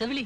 செவிலி.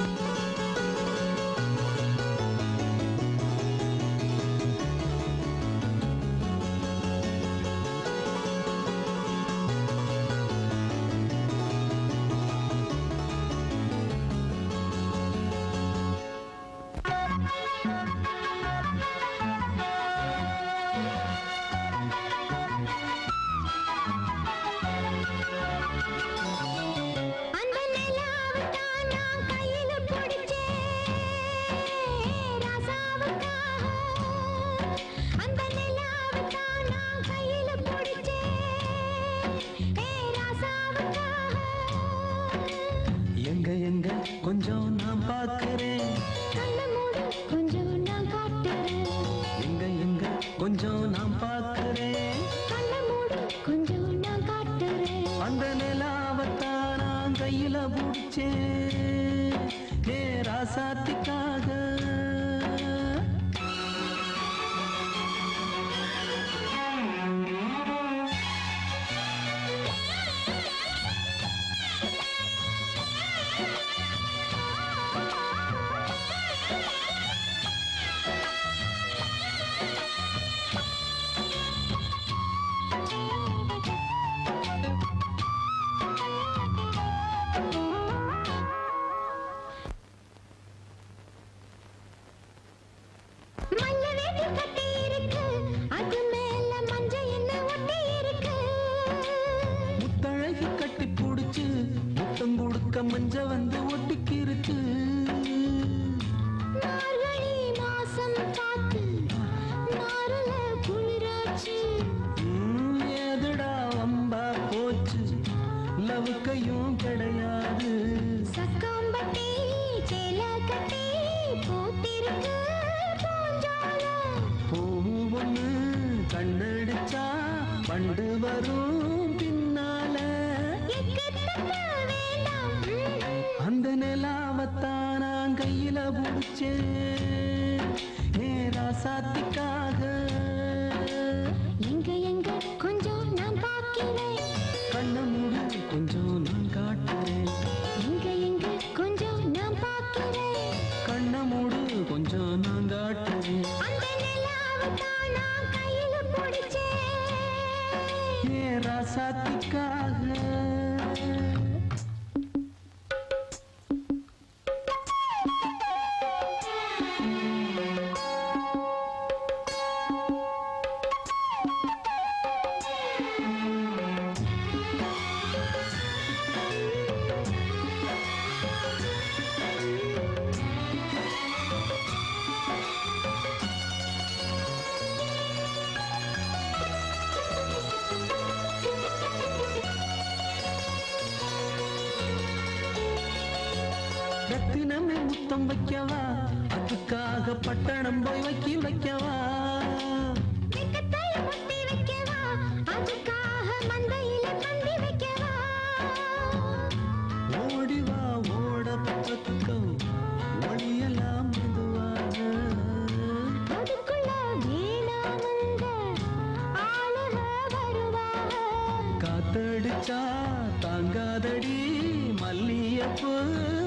கொஞ்சம் நான் பார்க்கிறேன், கொஞ்சம் நான் காட்டுறேன். எங்க எங்க கொஞ்சம் நான் பார்க்கிறேன், கொஞ்சம் நான் காட்டுறேன். அந்த நிலாவத்தான் நான் கையில பிடிச்சேன், ஏ ராசாத்திக்காக. மஞ்ச வந்து ஒட்டிக்கிருச்சு, மார்கழி மாசம் காத்து மாறல குளிராச்சு. ஏதுடா வம்பா போச்சு, லவுக்கையும் கிடையாது. சக்காம்பட்டி சேல கட்டி போத்திருக்கு பூஞ்சால, பூவு ஒண்ணு கண்ணடிச்சா பண்டு வரும் பின்னால. அந்த நிலாவத்தான் நான் கையில பிடிச்சேன், ஏ ராசாத்திக்காக. எங்க எங்க கொஞ்சம் நான் பார்க்கிறேன், கண்ண மூடு கொஞ்சம் நான் காட்டுறேன். எங்க எங்க கொஞ்சம் நான் பார்க்கிறேன், கண்ண மூடு கொஞ்சம் நான் காட்டுறேன். அந்த நிலாவத்தான் நான் கையில பிடிச்சேன், ஏ ராசாத்திக்காக. ரத்தினமே முத்தம் வைக்கவா, அதுக்காக பட்டணம் போய் வக்கீல் வைக்கவா. ஓடிவா ஓட பக்கம் ஒளியலாம் மெதுவாக, காத்தடிச்சா தாங்காதடி மல்லியப்பூ